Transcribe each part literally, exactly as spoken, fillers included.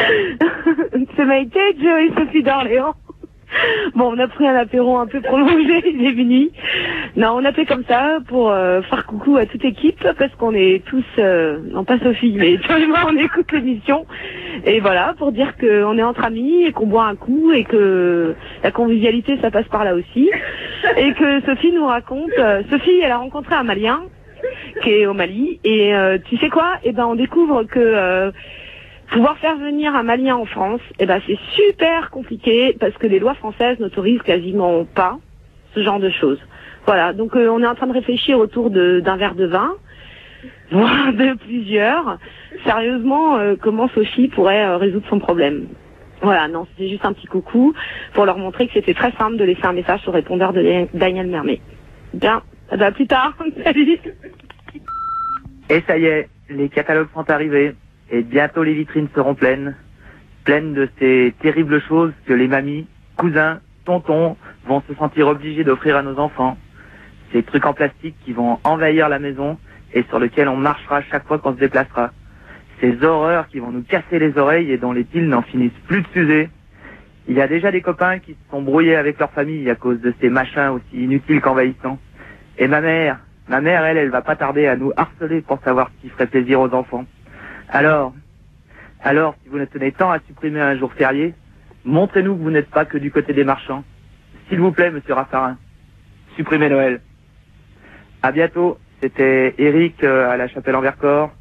Ça m'a été Joe et Sophie d'Orléans. Bon, on a pris un apéro un peu prolongé, il est minuit. Non, on a fait comme ça pour euh, faire coucou à toute équipe, parce qu'on est tous, euh, non pas Sophie, mais toi et moi, on écoute l'émission. Et voilà, pour dire qu'on est entre amis et qu'on boit un coup et que la convivialité, ça passe par là aussi. Et que Sophie nous raconte, euh, Sophie, elle a rencontré un Malien qui est au Mali. Et euh, tu sais quoi? Eh ben, on découvre que... Euh, pouvoir faire venir un Malien en France, eh ben c'est super compliqué parce que les lois françaises n'autorisent quasiment pas ce genre de choses. Voilà, donc euh, on est en train de réfléchir autour de, d'un verre de vin, voire de plusieurs. Sérieusement, euh, comment Sophie pourrait euh, résoudre son problème? Voilà, non, c'était juste un petit coucou pour leur montrer que c'était très simple de laisser un message sur le répondeur de Daniel Mermet. Bien, eh ben, à plus tard, salut. Et ça y est, les catalogues sont arrivés. Et bientôt les vitrines seront pleines, pleines de ces terribles choses que les mamies, cousins, tontons vont se sentir obligés d'offrir à nos enfants. Ces trucs en plastique qui vont envahir la maison et sur lesquels on marchera chaque fois qu'on se déplacera. Ces horreurs qui vont nous casser les oreilles et dont les piles n'en finissent plus de s'user. Il y a déjà des copains qui se sont brouillés avec leur famille à cause de ces machins aussi inutiles qu'envahissants. Et ma mère, ma mère, elle, elle va pas tarder à nous harceler pour savoir ce qui ferait plaisir aux enfants. Alors, alors, si vous tenez tant à supprimer un jour férié, montrez-nous que vous n'êtes pas que du côté des marchands. S'il vous plaît, monsieur Raffarin, supprimez Noël. À bientôt, c'était Eric euh, à la Chapelle-en-Vercors.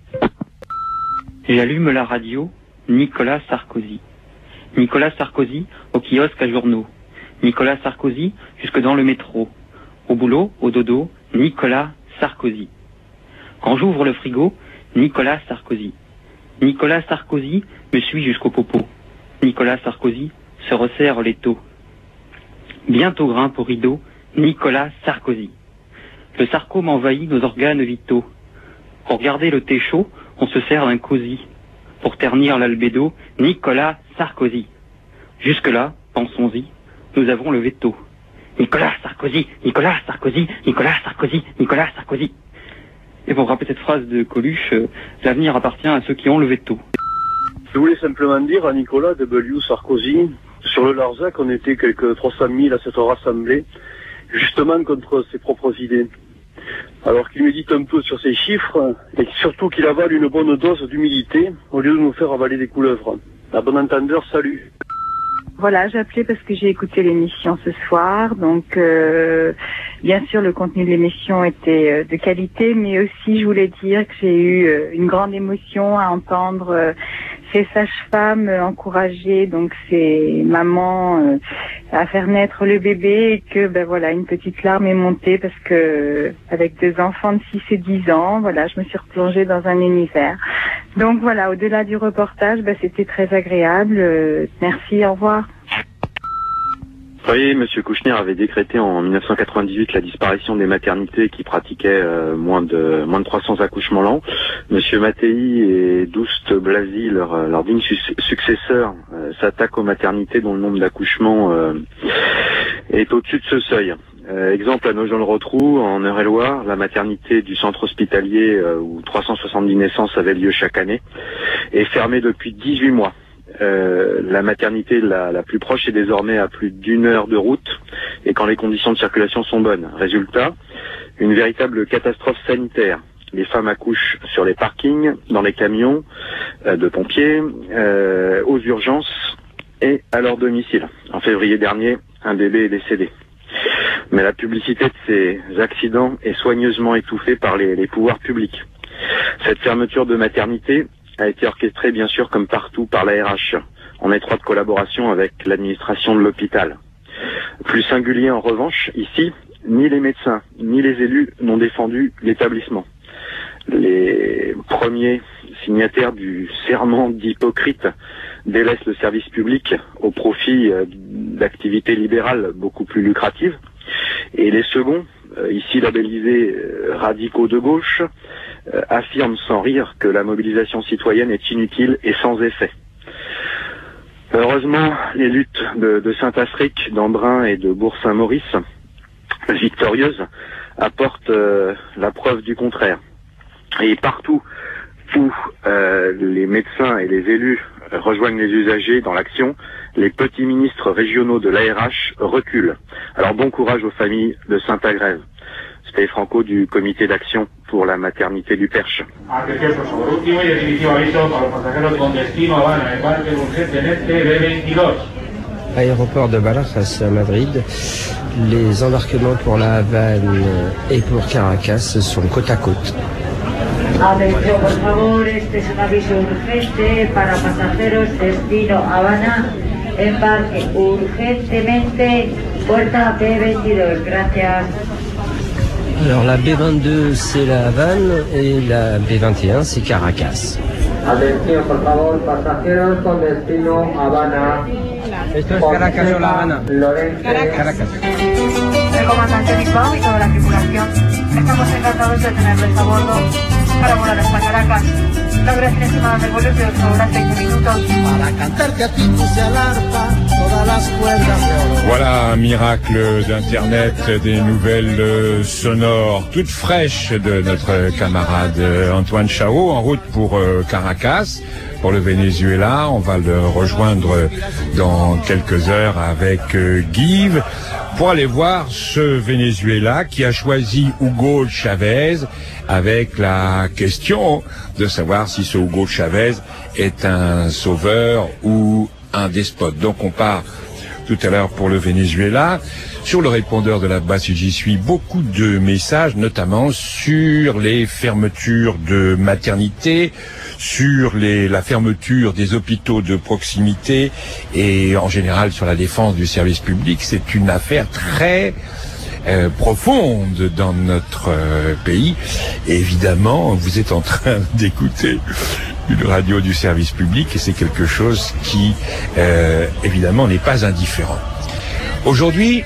J'allume la radio, Nicolas Sarkozy. Nicolas Sarkozy au kiosque à journaux. Nicolas Sarkozy jusque dans le métro. Au boulot, au dodo, Nicolas Sarkozy. Quand j'ouvre le frigo, Nicolas Sarkozy. Nicolas Sarkozy me suit jusqu'au popo. Nicolas Sarkozy se resserre les taux. Bientôt grimpe au rideau, Nicolas Sarkozy. Le sarco m'envahit nos organes vitaux. Pour garder le thé chaud, on se sert d'un cosy. Pour ternir l'albédo, Nicolas Sarkozy. Jusque-là, pensons-y, nous avons le veto. Nicolas Sarkozy, Nicolas Sarkozy, Nicolas Sarkozy, Nicolas Sarkozy. Et pour rappeler cette phrase de Coluche, euh, l'avenir appartient à ceux qui ont le veto. Je voulais simplement dire à Nicolas W. Sarkozy, sur le Larzac, on était quelques trois cent mille à s'être rassemblés, justement contre ses propres idées. Alors qu'il médite un peu sur ses chiffres, et surtout qu'il avale une bonne dose d'humilité, au lieu de nous faire avaler des couleuvres. À bon entendeur, salut. Voilà, j'appelais parce que j'ai écouté l'émission ce soir, donc euh, bien sûr le contenu de l'émission était euh, de qualité, mais aussi je voulais dire que j'ai eu euh, une grande émotion à entendre euh, ces sages-femmes euh, encourager donc ces mamans euh, à faire naître le bébé et que ben voilà une petite larme est montée parce que euh, avec deux enfants de six et dix ans, voilà je me suis replongée dans un univers. Donc voilà, au-delà du reportage, ben, c'était très agréable. Euh, merci, au revoir. Oui, M. Kouchner avait décrété en mille neuf cent quatre-vingt-dix-huit la disparition des maternités qui pratiquaient euh, moins de moins de trois cents accouchements l'an. M. Mattei et Douste Blasi, leur, leur digne su successeur, euh, s'attaquent aux maternités dont le nombre d'accouchements euh, est au-dessus de ce seuil. Euh, exemple à Nogent-le-Rotrou, en Eure-et-Loire, la maternité du centre hospitalier euh, où trois cent soixante-dix naissances avaient lieu chaque année est fermée depuis dix-huit mois. Euh, la maternité la, la plus proche est désormais à plus d'une heure de route et quand les conditions de circulation sont bonnes. Résultat, une véritable catastrophe sanitaire. Les femmes accouchent sur les parkings, dans les camions euh, de pompiers, euh, aux urgences et à leur domicile. En février dernier, un bébé est décédé. Mais la publicité de ces accidents est soigneusement étouffée par les, les pouvoirs publics. Cette fermeture de maternité a été orchestrée bien sûr comme partout par la R H, en étroite collaboration avec l'administration de l'hôpital. Plus singulier en revanche, ici, ni les médecins, ni les élus n'ont défendu l'établissement. Les premiers signataires du serment d'Hippocrate délaissent le service public au profit d'activités libérales beaucoup plus lucratives. Et les seconds, ici labellisés radicaux de gauche, affirment sans rire que la mobilisation citoyenne est inutile et sans effet. Heureusement, les luttes de, de Saint-Afrique, d'Embrun et de Bourg-Saint-Maurice, victorieuses, apportent euh, la preuve du contraire. Et partout où euh, les médecins et les élus rejoignent les usagers dans l'action, les petits ministres régionaux de l'A R H reculent. Alors bon courage aux familles de Saint-Agrève. C'était Franco du comité d'action pour la maternité du Perche. Aéroport de Barajas à Madrid, les embarquements pour la Havane et pour Caracas sont côte à côte. Atención, por favor, este es un aviso urgente para pasajeros destino Habana. Embarque urgentemente, puerta B veintidós. Gracias. Alors la B vingt-deux c'est la Havane et la B vingt et un c'est Caracas. Atención, por favor, pasajeros con destino Habana. Esto es Caracas o La Habana. Caracas. Caracas. El comandante Nicolau y toda la tripulación, estamos encantados de tenerles a bordo para volar hasta Caracas. La duración estimada del vuelo es de ocho horas veinte minutos. Para cantarte a ti puse al arpa todas las cuerdas de oro. Voilà un miracle d'Internet, des nouvelles euh, sonores toutes fraîches de notre camarade euh, Antoine Chao en route pour euh, Caracas, pour le Venezuela. On va le rejoindre dans quelques heures avec euh, Guy pour aller voir ce Venezuela qui a choisi Hugo Chavez, avec la question de savoir si ce Hugo Chavez est un sauveur ou un despote. Donc on part tout à l'heure pour le Venezuela. Sur le répondeur de la base J'y suis, beaucoup de messages, notamment sur les fermetures de maternités, sur les, la fermeture des hôpitaux de proximité et en général sur la défense du service public. C'est une affaire très euh, profonde dans notre euh, pays. Et évidemment, vous êtes en train d'écouter une radio du service public et c'est quelque chose qui, euh, évidemment, n'est pas indifférent. Aujourd'hui,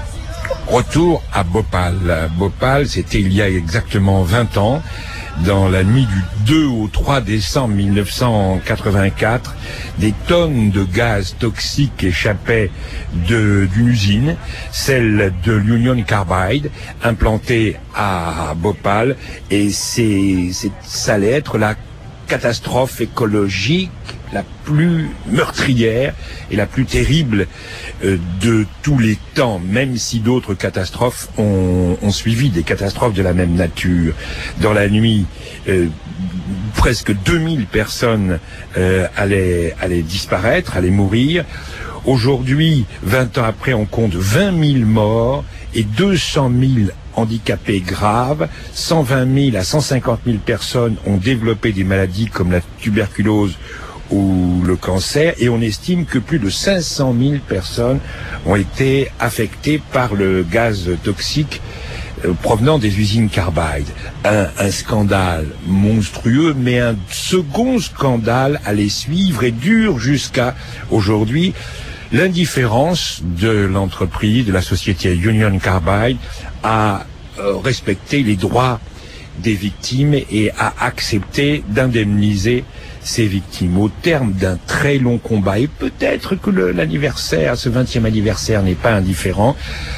retour à Bhopal. Bhopal, c'était il y a exactement vingt ans, dans la nuit du deux au trois décembre mille neuf cent quatre-vingt-quatre, des tonnes de gaz toxiques échappaient de, d'une usine, celle de l'Union Carbide, implantée à Bhopal, et c'est, c'est, ça allait être la catastrophe écologique la plus meurtrière et la plus terrible euh, de tous les temps, même si d'autres catastrophes ont, ont suivi, des catastrophes de la même nature. Dans la nuit, euh, presque deux mille personnes euh, allaient, allaient disparaître, allaient mourir. Aujourd'hui, vingt ans après, on compte vingt mille morts et deux cent mille handicapés graves. cent vingt mille à cent cinquante mille personnes ont développé des maladies comme la tuberculose ou le cancer, et on estime que plus de cinq cent mille personnes ont été affectées par le gaz toxique euh, provenant des usines Carbide. Un, un scandale monstrueux, mais un second scandale allait suivre et dure jusqu'à aujourd'hui. L'indifférence de l'entreprise, de la société Union Carbide à euh, respecter les droits des victimes et à accepter d'indemniser ces victimes au terme d'un très long combat. Et peut-être que le, l'anniversaire, ce vingtième anniversaire n'est pas indifférent.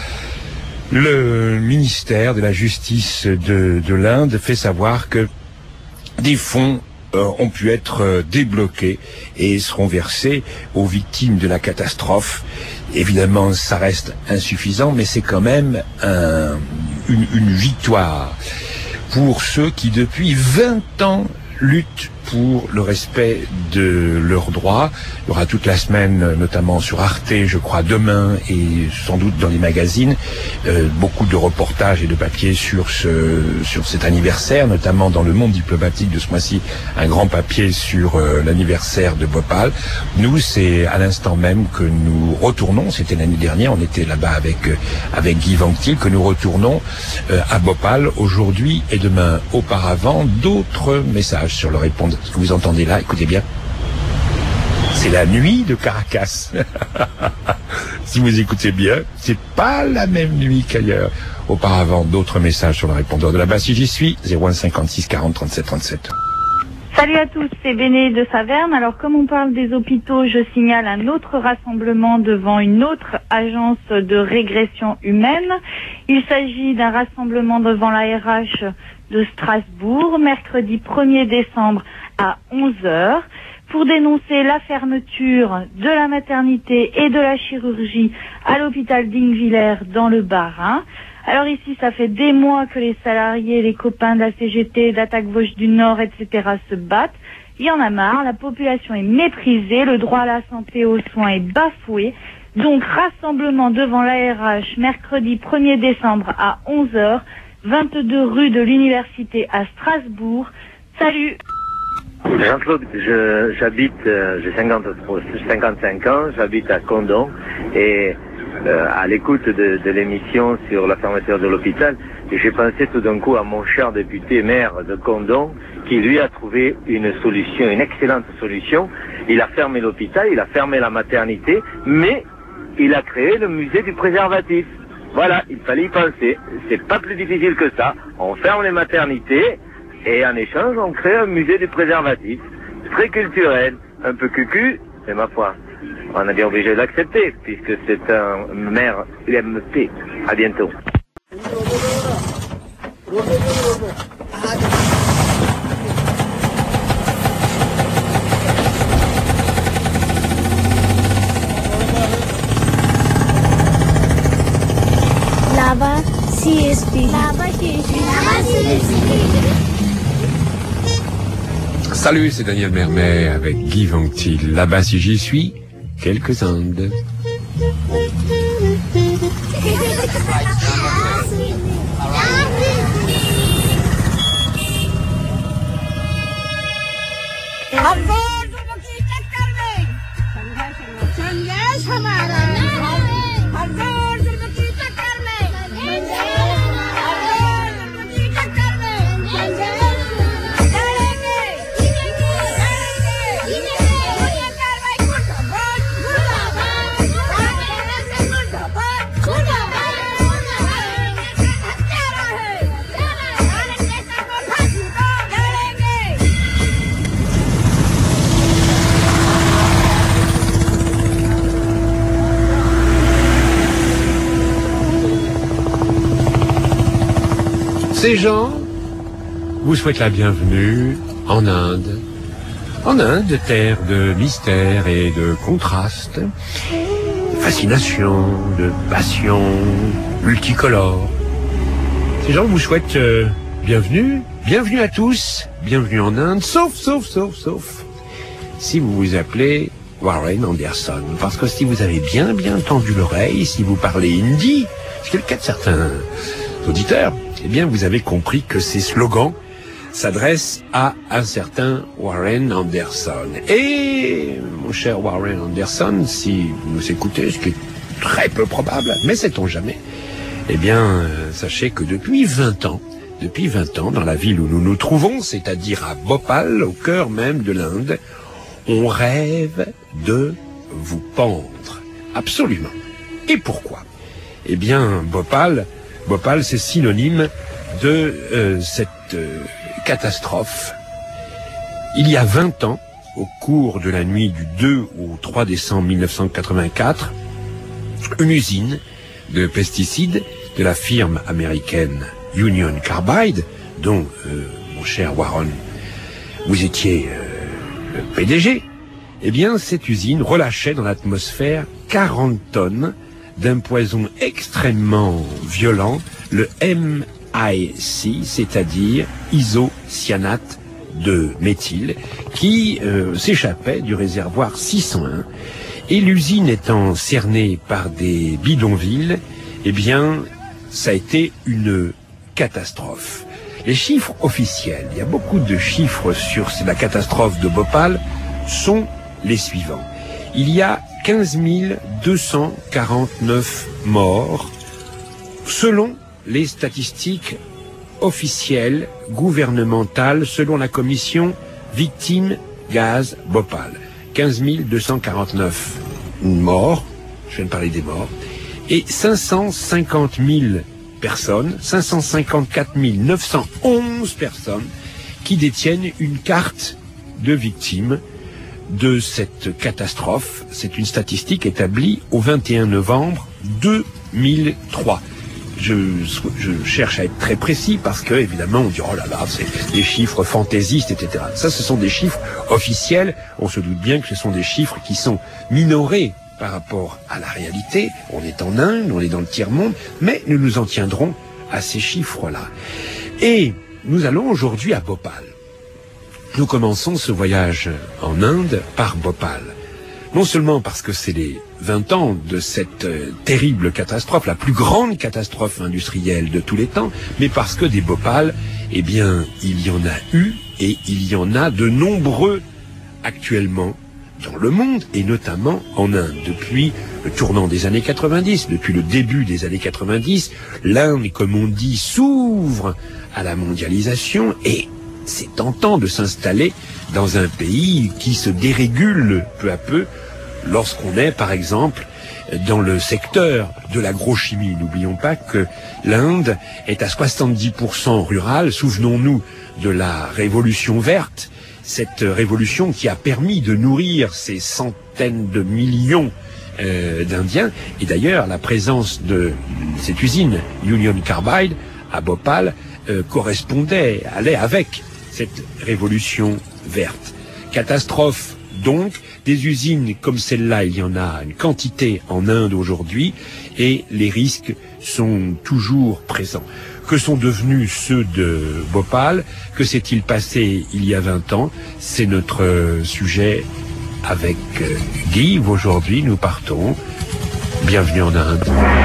Le ministère de la Justice de, de l'Inde fait savoir que des fonds euh, ont pu être euh, débloqués et seront versés aux victimes de la catastrophe. Évidemment, ça reste insuffisant, mais c'est quand même un, une, une victoire pour ceux qui, depuis vingt ans, luttent pour le respect de leurs droits. Il y aura toute la semaine, notamment sur Arte, je crois, demain, et sans doute dans les magazines, euh, beaucoup de reportages et de papiers sur ce, sur cet anniversaire, notamment dans le Monde diplomatique de ce mois-ci, un grand papier sur euh, l'anniversaire de Bhopal. Nous, c'est à l'instant même que nous retournons, c'était l'année dernière, on était là-bas avec, euh, avec Guy Vanctil, que nous retournons euh, à Bhopal aujourd'hui et demain. Auparavant, d'autres messages sur le répondeur. Ce que vous entendez là, écoutez bien, c'est la nuit de Caracas. Si vous écoutez bien, c'est pas la même nuit qu'ailleurs. Auparavant, d'autres messages sur le répondeur de la base. Si j'y suis, zéro un cinquante-six quarante trente-sept trente-sept. Salut à tous, c'est Béné de Saverne. Alors, comme on parle des hôpitaux, je signale un autre rassemblement devant une autre agence de régression humaine. Il s'agit d'un rassemblement devant l'A R H de Strasbourg, mercredi premier décembre à onze heures. pour dénoncer la fermeture de la maternité et de la chirurgie à l'hôpital d'Ingvillers dans le Bas-Rhin. Alors ici, ça fait des mois que les salariés, les copains de la C G T, d'Attaque Vosges du Nord, et cetera se battent. Il y en a marre, la population est méprisée, le droit à la santé et aux soins est bafoué. Donc, rassemblement devant l'A R H mercredi premier décembre à onze heures, vingt-deux rue de l'Université à Strasbourg. Salut! Jean-Claude, je, j'habite, euh, j'ai cinquante-cinq ans, j'habite à Condon et euh, à l'écoute de, de l'émission sur la fermeture de l'hôpital, j'ai pensé tout d'un coup à mon cher député maire de Condon qui lui a trouvé une solution, une excellente solution. Il a fermé l'hôpital, il a fermé la maternité, mais il a créé le musée du préservatif. Voilà, il fallait y penser. C'est pas plus difficile que ça. On ferme les maternités et en échange, on crée un musée du préservatif. Très culturel, un peu cucu, c'est ma foi. On a bien obligé de l'accepter puisque c'est un maire U M P. À bientôt. Là-bas, C S P. Là-bas, C S P. Là-bas, C S P. Salut, c'est Daniel Mermet avec Guy Vanctil. Là-bas, si j'y suis, quelques Indes. Ces gens vous souhaitent la bienvenue en Inde. En Inde, terre de mystère et de contraste, de fascination, de passion multicolore. Ces gens vous souhaitent euh, bienvenue, bienvenue à tous, bienvenue en Inde, sauf, sauf, sauf, sauf, si vous vous appelez Warren Anderson. Parce que si vous avez bien, bien tendu l'oreille, si vous parlez hindi, ce qui est le cas de certains auditeurs, eh bien, vous avez compris que ces slogans s'adressent à un certain Warren Anderson. Et, mon cher Warren Anderson, si vous nous écoutez, ce qui est très peu probable, mais sait-on jamais, eh bien, euh, sachez que depuis vingt ans, depuis vingt ans, dans la ville où nous nous trouvons, c'est-à-dire à Bhopal, au cœur même de l'Inde, on rêve de vous pendre. Absolument. Et pourquoi? Eh bien, Bhopal... Bhopal, c'est synonyme de euh, cette euh, catastrophe. Il y a vingt ans, au cours de la nuit du deux au trois décembre mille neuf cent quatre-vingt-quatre, une usine de pesticides de la firme américaine Union Carbide, dont, euh, mon cher Warren, vous étiez euh, le P D G, eh bien, cette usine relâchait dans l'atmosphère quarante tonnes d'un poison extrêmement violent, le M I C, c'est-à-dire isocyanate de méthyle, qui euh, s'échappait du réservoir six cent un. Et l'usine étant cernée par des bidonvilles, eh bien, ça a été une catastrophe. Les chiffres officiels, il y a beaucoup de chiffres sur la catastrophe de Bhopal, sont les suivants. Il y a quinze mille deux cent quarante-neuf morts, selon les statistiques officielles gouvernementales, selon la commission Victimes Gaz Bhopal. quinze mille deux cent quarante-neuf morts, je viens de parler des morts, et cinq cent cinquante mille personnes, cinq cent cinquante-quatre mille neuf cent onze personnes qui détiennent une carte de victimes de cette catastrophe. C'est une statistique établie au vingt et un novembre deux mille trois. je, je cherche à être très précis parce que, évidemment, on dit, oh là là, c'est des chiffres fantaisistes, et cetera. Ça, ce sont des chiffres officiels. On se doute bien que ce sont des chiffres qui sont minorés par rapport à la réalité. On est en Inde, on est dans le tiers-monde, mais nous nous en tiendrons à ces chiffres-là. Et nous allons aujourd'hui à Bhopal. Nous commençons ce voyage en Inde par Bhopal. Non seulement parce que c'est les vingt ans de cette euh, terrible catastrophe, la plus grande catastrophe industrielle de tous les temps, mais parce que des Bhopal, eh bien, il y en a eu et il y en a de nombreux actuellement dans le monde et notamment en Inde. Depuis le tournant des années quatre-vingt-dix, depuis le début des années quatre-vingt-dix, l'Inde, comme on dit, s'ouvre à la mondialisation et c'est tentant de s'installer dans un pays qui se dérégule peu à peu lorsqu'on est, par exemple, dans le secteur de l'agrochimie. N'oublions pas que l'Inde est à soixante-dix pour cent rurale. Souvenons-nous de la Révolution verte, cette révolution qui a permis de nourrir ces centaines de millions euh, d'Indiens. Et d'ailleurs, la présence de cette usine Union Carbide à Bhopal euh, correspondait, allait avec cette révolution verte. Catastrophe donc, des usines comme celle-là, il y en a une quantité en Inde aujourd'hui et les risques sont toujours présents. Que sont devenus ceux de Bhopal? Que s'est-il passé il y a vingt ans? C'est notre sujet avec Guy. Aujourd'hui, nous partons. Bienvenue en Inde.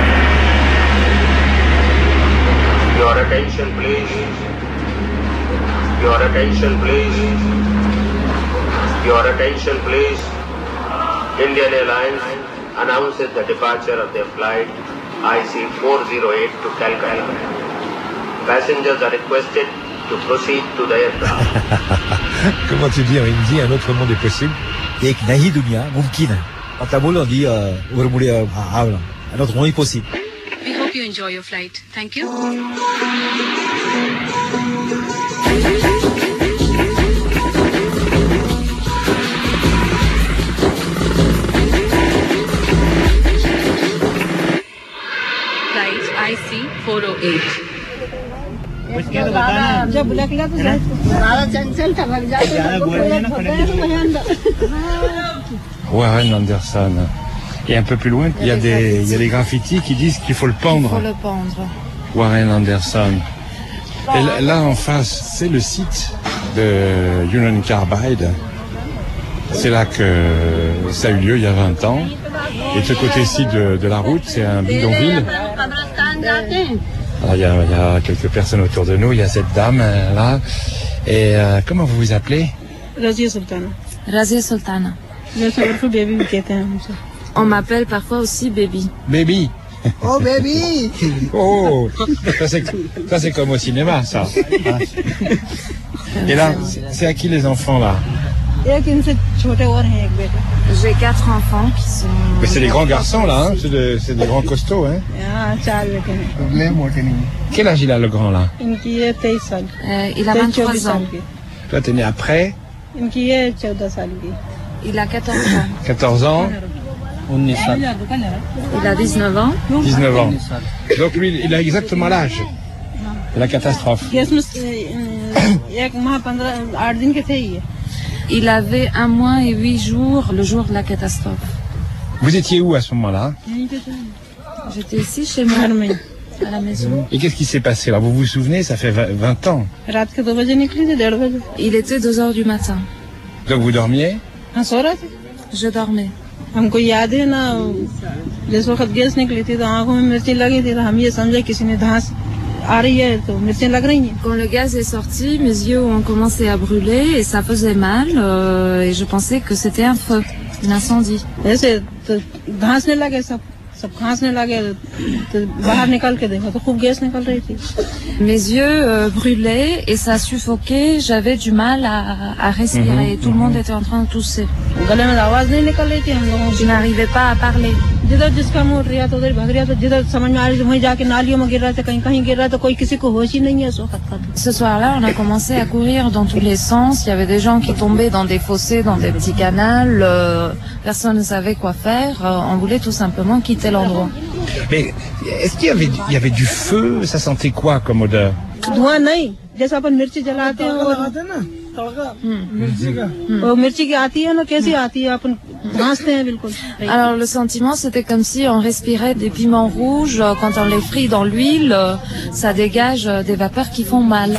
Your attention, please. Your attention, please. Your attention, please. Indian Airlines announces the departure of their flight I C four oh eight to Calcutta. Passengers are requested to proceed to the aircraft. Comment tu dis en hindi, un autre monde est possible? एक नई दुनिया मुमकिन है। मतलब बोलो दी और मुड़े आवला, un autre monde est possible. We hope you enjoy your flight. Thank you. Flight I C four oh eight. जब निकला तो सारा चंचल था भाग जाते Warren Anderson. Et un peu plus loin, il y a des, il y a des graffitis qui disent qu'il faut le pendre. Il faut le pendre. Warren Anderson. Et là, là en face, c'est le site de Union Carbide. C'est là que ça a eu lieu il y a vingt ans. Et de ce côté-ci de, de la route, c'est un bidonville. Alors, il y, a, il y a quelques personnes autour de nous. Il y a cette dame euh, là. Et euh, comment vous vous appelez? Razia Sultana. Razia Sultana. On m'appelle parfois aussi Baby. Baby. Oh baby. Oh, ça c'est, ça c'est comme au cinéma, ça. Et là, c'est à qui les enfants là? J'ai quatre enfants qui sont... Mais c'est des grands garçons là, hein? C'est, de, c'est des grands costauds. Hein? Quel âge il a le grand là? euh, Il a vingt-trois ans. Toi t'es né après? Il a quatorze ans. quatorze ans? Il a dix-neuf ans. dix-neuf ans. Donc lui, il a exactement l'âge de la catastrophe. Il avait un mois et huit jours le jour de la catastrophe. Vous étiez où à ce moment-là? J'étais ici chez moi, à la maison. Et qu'est-ce qui s'est passé là? Vous vous souvenez, ça fait vingt ans. Il était deux heures du matin. Donc vous dormiez? Je dormais. हमको याद है ना जिस वक्त गैस निकली थी तो आंखों में मिर्ची लगी थी तो हम ये समझे किसी ने धांस आ रही है तो मिर्ची लग रही हैं. Quand le gaz est sorti, mes yeux ont commencé à brûler et ça faisait mal euh, et je pensais que c'était un feu, un incendie. ऐसे तो धांसने लगे सब सब खांसने लगे तो बाहर निकल के देखा तो खूब गैस निकल रही थी. Mes yeux euh, brûlaient et ça suffoquait, j'avais du mal à, à respirer. Mm-hmm. Tout le monde était en train de tousser. गले में आवाज नहीं निकल रही थी हम लोगों की. Je n'arrivais pas à parler. जिधर जिसका मुंह उठ रहा था उधर भाग रहा था जिधर समझ में आ रही थी वहीं जाके नालियों में गिर रहा था कहीं कहीं गिर रहा था कोई किसी को होश ही नहीं है. Ce soir-là, on a commencé à courir dans tous les sens. Il y avait des gens qui tombaient dans des fossés, dans des petits canals. Euh, personne ne savait quoi faire. Euh, on voulait tout simplement quitter l'endroit. Mais est-ce qu'il y avait, il y avait du feu? Ça sentait quoi comme odeur? धुआं नहीं, जैसा अपन मिर्ची जलाते हैं और वो मिर्ची की आती है ना, कैसी आती है, अपन घासते हैं बिल्कुल. Alors le sentiment, c'était comme si on respirait des piments rouges quand on les frit dans l'huile, ça dégage des vapeurs qui font mal.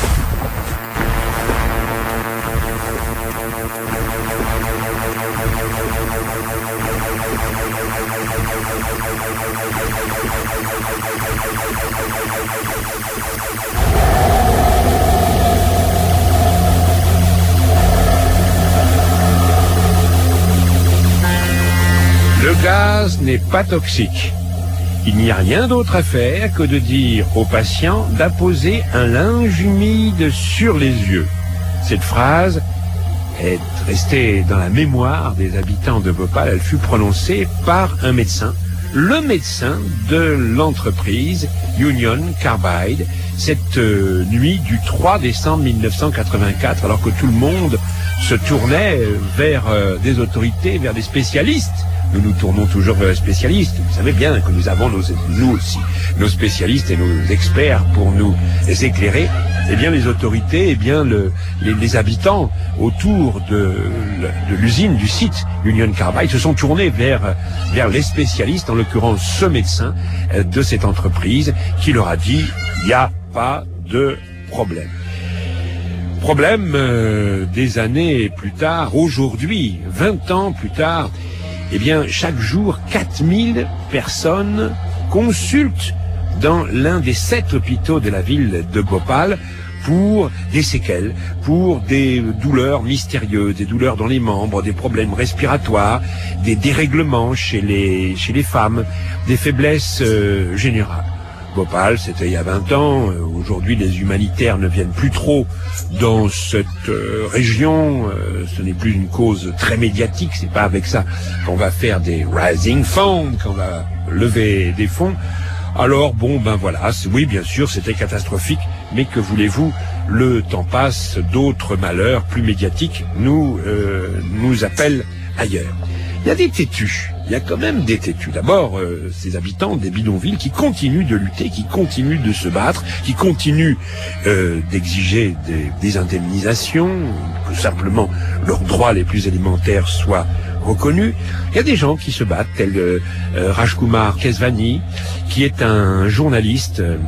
Le gaz n'est pas toxique. Il n'y a rien d'autre à faire que de dire aux patients d'apposer un linge humide sur les yeux. Cette phrase est restée dans la mémoire des habitants de Bhopal. Elle fut prononcée par un médecin, le médecin de l'entreprise Union Carbide, cette euh, nuit du trois décembre mille neuf cent quatre-vingt-quatre, alors que tout le monde se tournait vers euh, des autorités, vers des spécialistes. Nous nous tournons toujours vers les spécialistes. Vous savez bien que nous avons nos, nous aussi nos spécialistes et nos experts pour nous éclairer. Eh bien, les autorités, eh bien, le, les, les habitants autour de, de l'usine, du site Union Carbide, se sont tournés vers, vers les spécialistes, en l'occurrence ce médecin de cette entreprise, qui leur a dit « il n'y a pas de problème ». Problème euh, des années plus tard, aujourd'hui, vingt ans plus tard, eh bien, chaque jour, quatre mille personnes consultent dans l'un des sept hôpitaux de la ville de Bhopal pour des séquelles, pour des douleurs mystérieuses, des douleurs dans les membres, des problèmes respiratoires, des dérèglements chez les, chez les femmes, des faiblesses euh, générales. Bhopal, c'était il y a vingt ans. Aujourd'hui, les humanitaires ne viennent plus trop dans cette euh, région. Euh, ce n'est plus une cause très médiatique. C'est pas avec ça qu'on va faire des rising funds, qu'on va lever des fonds. Alors bon, ben voilà. Oui, bien sûr, c'était catastrophique. Mais que voulez-vous? Le temps passe. D'autres malheurs plus médiatiques nous euh, nous appellent ailleurs. Il y a des têtus. Il y a quand même des têtus. D'abord, euh, ces habitants des bidonvilles qui continuent de lutter, qui continuent de se battre, qui continuent euh, d'exiger des, des indemnisations, que simplement leurs droits les plus élémentaires soient reconnus. Il y a des gens qui se battent, tel euh, euh, Rajkumar Kesvani, qui est un journaliste euh,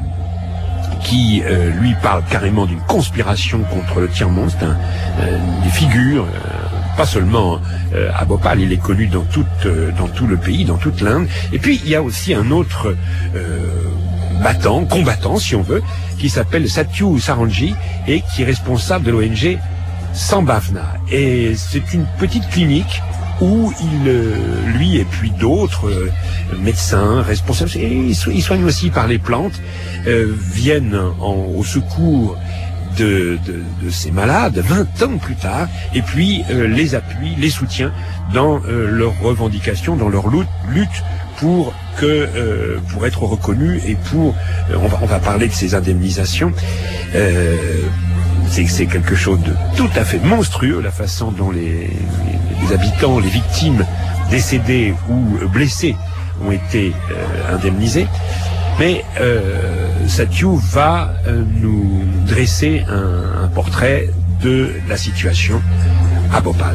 qui, euh, lui, parle carrément d'une conspiration contre le tiers-monde. C'est un, euh, des figures... Euh, pas seulement euh, à Bhopal, il est connu dans, toute, euh, dans tout le pays, dans toute l'Inde. Et puis, il y a aussi un autre euh, battant, combattant, si on veut, qui s'appelle Satyu Sarangi et qui est responsable de l'O N G Sambhavna. Et c'est une petite clinique où il, euh, lui et puis d'autres euh, médecins, responsables, et ils soignent aussi par les plantes, euh, viennent en, au secours De, de, de ces malades vingt ans plus tard, et puis euh, les appuie, les soutient dans euh, leurs revendications, dans leur lutte, lutte pour que euh, pour être reconnus et pour euh, on va on va parler de ces indemnisations. Euh, c'est c'est quelque chose de tout à fait monstrueux, la façon dont les, les, les habitants, les victimes décédées ou blessées ont été euh, indemnisés. Mais euh, Satyu va euh, nous dresser un, un portrait de la situation à Bhopal.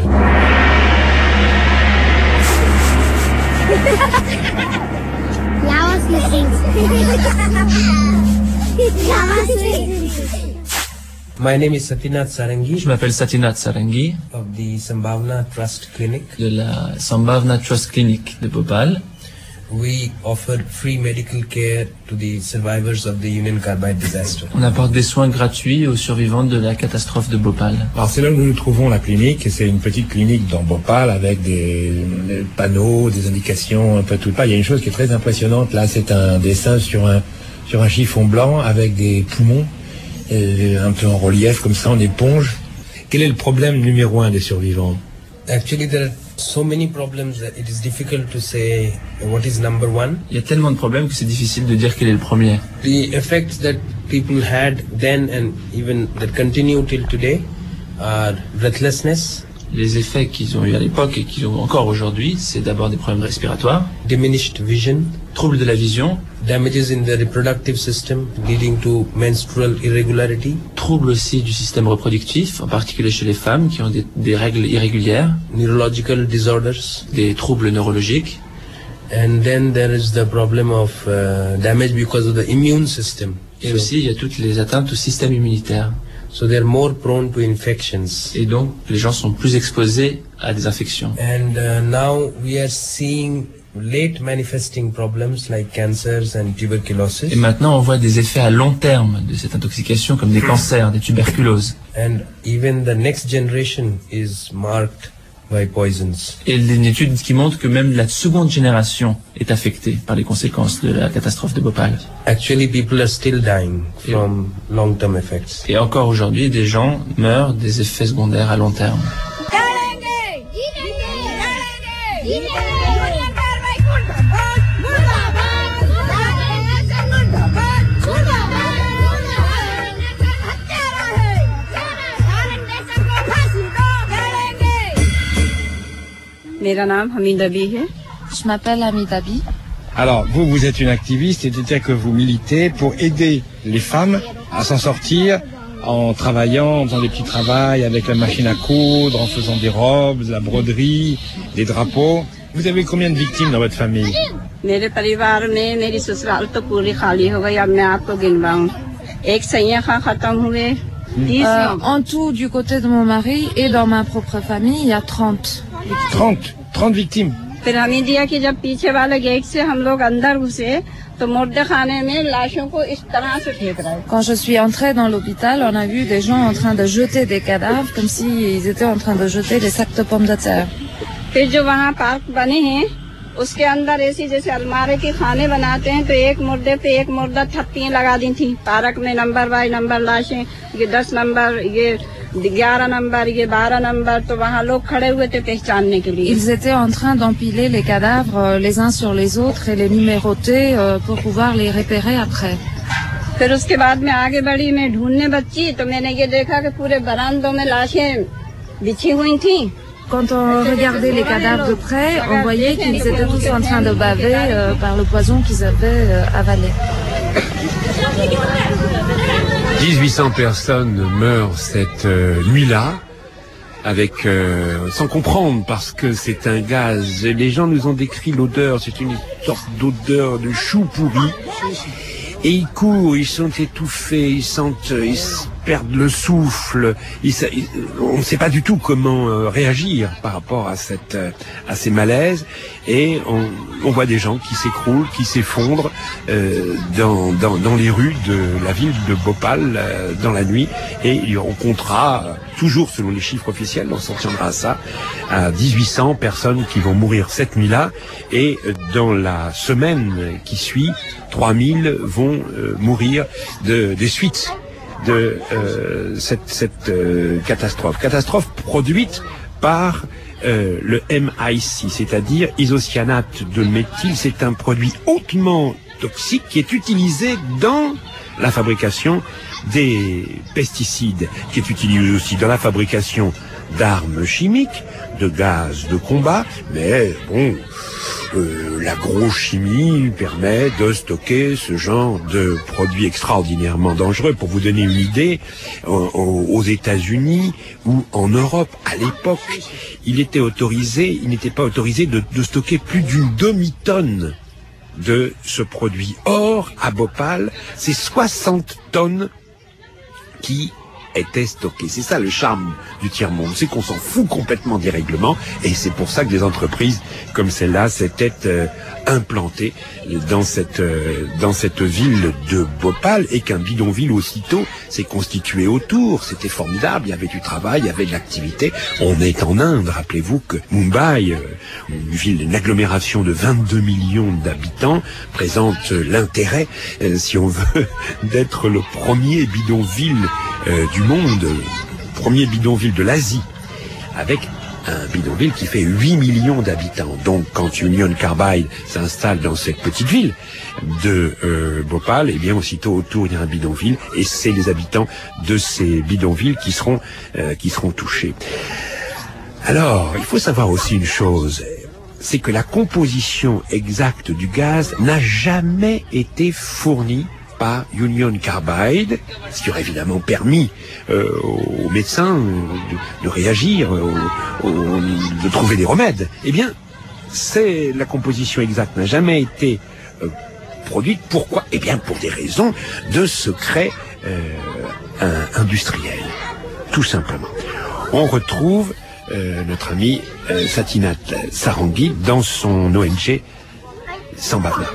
My name is Satynath Sarangi. Je m'appelle Satynath Sarangi. Of the Sambhavna Trust Clinic. De la Sambhavna Trust Clinic de Bhopal. We offer free medical care to the survivors of the Union Carbide disaster. On apporte des soins gratuits aux survivants de la catastrophe de Bhopal. Alors c'est là où nous nous trouvons la clinique, et c'est une petite clinique dans Bhopal avec des, des panneaux, des indications un peu tout pas. Il y a une chose qui est très impressionnante là, c'est un dessin sur un sur un chiffon blanc avec des poumons euh, un peu en relief comme ça en éponge. Quel est le problème numéro un des survivants? Actually, there are so many problems that it is difficult to say what is number one. Il y a tellement de problèmes que c'est difficile de dire quel est le premier. The effects that people had then and even that continue till today are breathlessness. Les effets qu'ils ont eu à l'époque et qu'ils ont encore aujourd'hui, c'est d'abord des problèmes respiratoires, diminished vision, troubles de la vision, damages in the reproductive system leading to menstrual irregularity, troubles aussi du système reproductif, en particulier chez les femmes qui ont des, des règles irrégulières, neurological disorders, des troubles neurologiques. And then there is the problem of uh, damage because of the immune system. Et so, aussi, il y a toutes les atteintes au système immunitaire. So they are more prone to infections. Et donc, les gens sont plus exposés à des infections. And uh, now we are seeing late manifesting problems like cancers and tuberculosis. Et maintenant, on voit des effets à long terme de cette intoxication, comme des cancers, des tuberculoses. And even the next generation is marked by poisons. Et il y a une étude qui montre que même la seconde génération est affectée par les conséquences de la catastrophe de Bhopal. Actually, people are still dying from long-term effects. Et encore aujourd'hui, des gens meurent des effets secondaires à long terme. Je m'appelle Hamid Abi. Alors, vous, vous êtes une activiste, c'est-à-dire que vous militez pour aider les femmes à s'en sortir en travaillant, en faisant des petits travails avec la machine à coudre, en faisant des robes, de la broderie, des drapeaux. Vous avez combien de victimes dans votre famille? मेरे परिवार में मेरी ससुराल तो पूरी खाली हो गई, अब मैं आपको गिनवाऊं। एक सैया खत्म हुए। Euh, en tout, du côté de mon mari et dans ma propre famille, il y a trente. trente, trente victimes. फिर हमें दिया कि जब पीछे वाले गेट से हम लोग अंदर घुसे तो मुर्दे खाने में लाशों को इस तरह से फेंक रहे। Quand je suis entrée dans l'hôpital, on a vu des gens en train de jeter des cadavres comme s'ils étaient en train de jeter des sacs de pommes de terre. फिर जो वहाँ पार्क बने हैं उसके अंदर ऐसी जैसे अलमारी के खाने बनाते हैं तो एक मुर्दे पे एक मुर्दा थप्पियां लगा दी थी। पार्क में नंबर बाई नंबर लाशें, ये दस नंबर, ये ग्यारह नंबर, ये बारह नंबर, तो वहाँ लोग खड़े हुए थे पहचानने के लिए। Ils étaient en train d'empiler les cadavres les uns sur les autres et les numéroter pour pouvoir les repérer après. फिर उसके बाद में आगे बढ़ी, मैं ढूंढने बच्ची तो मैंने ये देखा कि पूरे बरामदों में लाशें बिछी हुई थी। Quand on regardait les cadavres de près, on voyait qu'ils étaient tous en train de baver euh, par le poison qu'ils avaient euh, avalé. dix-huit cents personnes meurent cette euh, nuit-là, avec euh, sans comprendre parce que c'est un gaz. Les gens nous ont décrit l'odeur, c'est une sorte d'odeur de chou pourri. Et ils courent, ils sont étouffés, ils sentent, ils perdent le souffle. Ils, ils, on ne sait pas du tout comment euh, réagir par rapport à cette, euh, à ces malaises. Et on, on voit des gens qui s'écroulent, qui s'effondrent euh, dans, dans, dans les rues de la ville de Bhopal euh, dans la nuit. Et on comptera, euh, toujours selon les chiffres officiels, on s'en tiendra à ça, à dix-huit cents personnes qui vont mourir cette nuit-là. Et dans la semaine qui suit, trois mille vont euh, mourir de, des suites de euh, cette, cette euh, catastrophe. Catastrophe produite par euh, le M I C, c'est-à-dire isocyanate de méthyle. C'est un produit hautement toxique qui est utilisé dans la fabrication des pesticides, qui est utilisé aussi dans la fabrication d'armes chimiques, de gaz de combat, mais bon, euh, l'agrochimie permet de stocker ce genre de produits extraordinairement dangereux. Pour vous donner une idée, aux États-Unis ou en Europe, à l'époque, il était autorisé, il n'était pas autorisé de, de stocker plus d'une demi-tonne de ce produit. Or, à Bhopal, c'est soixante tonnes qui étaient stockées. C'est ça le charme du tiers-monde, c'est qu'on s'en fout complètement des règlements, et c'est pour ça que des entreprises comme celle-là s'étaient euh, implantées dans cette euh, dans cette ville de Bhopal, et qu'un bidonville aussitôt s'est constitué autour. C'était formidable, il y avait du travail, il y avait de l'activité. On est en Inde, rappelez-vous que Mumbai, euh, une ville, une agglomération de vingt-deux millions d'habitants, présente euh, l'intérêt, euh, si on veut, d'être le premier bidonville euh, du monde, premier bidonville de l'Asie, avec un bidonville qui fait huit millions d'habitants. Donc quand Union Carbide s'installe dans cette petite ville de euh, Bhopal, eh bien aussitôt autour il y a un bidonville, et c'est les habitants de ces bidonvilles qui seront euh, qui seront touchés. Alors, il faut savoir aussi une chose, c'est que la composition exacte du gaz n'a jamais été fournie par Union Carbide, ce qui aurait évidemment permis euh, aux médecins de, de réagir, aux, aux, de trouver des remèdes. Eh bien, c'est la composition exacte n'a jamais été euh, produite. Pourquoi? Eh bien, pour des raisons de secret euh, un, industriel, tout simplement. On retrouve euh, notre ami euh, Satynath Sarangi dans son O N G Sambhava.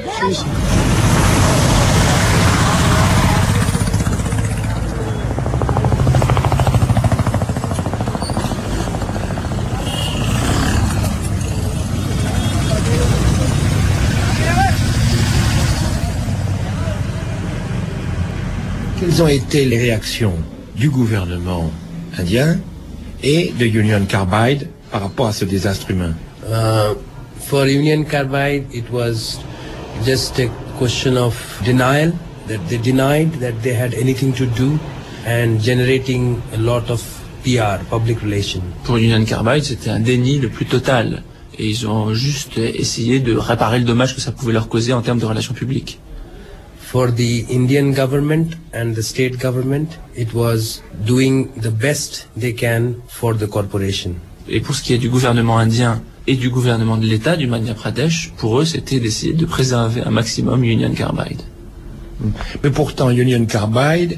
Quelles ont été les réactions du gouvernement indien et de Union Carbide par rapport à ce désastre humain? Uh, for Union Carbide, it was just a question of denial, that they denied that they had anything to do, and generating a lot of P R, public relations. Pour Union Carbide, c'était un déni le plus total. Et ils ont juste essayé de réparer le dommage que ça pouvait leur causer en termes de relations publiques. For the Indian government and the state government, it was doing the best they can for the corporation. Et pour ce qui est du gouvernement indien et du gouvernement de l'État du Madhya Pradesh, pour eux, c'était d'essayer de préserver un maximum Union Carbide. Mais pourtant, Union Carbide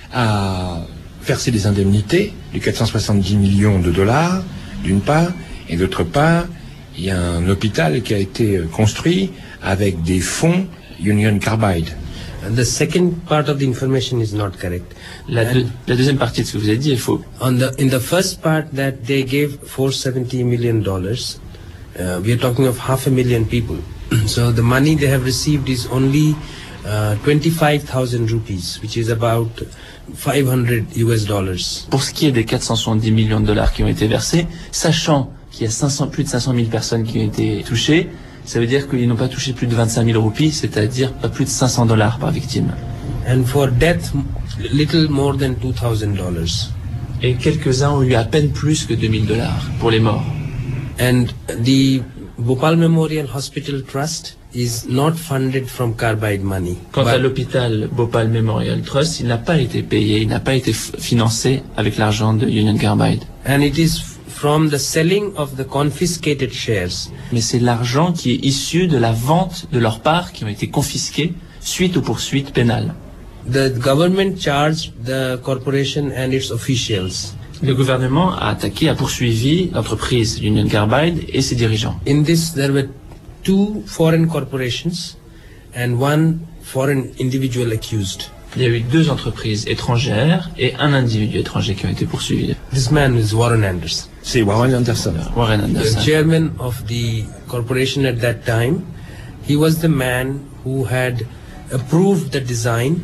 a versé des indemnités de quatre cent soixante-dix millions de dollars, d'une part, et d'autre part, il y a un hôpital qui a été construit avec des fonds Union Carbide. And the second part of the information is not correct. La, deux, la deuxième partie de ce que vous avez dit est faux. On the in the first part that they gave four hundred seventy million dollars, uh, we are talking of half a million people. So the money they have received is only uh, twenty-five thousand rupees, which is about five hundred U S dollars. Pour ce qui est des quatre cent soixante-dix millions de dollars qui ont été versés, sachant qu'il y a cinq cents, plus de cinq cent mille personnes qui ont été touchées, ça veut dire qu'ils n'ont pas touché plus de vingt-cinq mille roupies, c'est-à-dire pas plus de cinq cents dollars par victime. And for death, little more than two thousand dollars. Et quelques-uns ont eu à peine plus que deux mille dollars pour les morts. And the Bhopal Memorial Hospital Trust is not funded from Carbide money. Quant à l'hôpital Bhopal Memorial Trust, il n'a pas été payé, il n'a pas été financé avec l'argent de Union Carbide. And it is from the selling of the confiscated shares. Mais c'est l'argent qui est issu de la vente de leurs parts qui ont été confisquées suite aux poursuites pénales. The government charged the corporation and its officials. Le gouvernement a attaqué, a poursuivi l'entreprise Union Carbide et ses dirigeants. In this, there were two foreign corporations and one foreign individual accused. Il y a eu deux entreprises étrangères et un individu étranger qui ont été poursuivis. This man is Warren Anderson. C'est Warren Anderson. Warren Anderson. The chairman of the corporation at that time, he was the man who had approved the design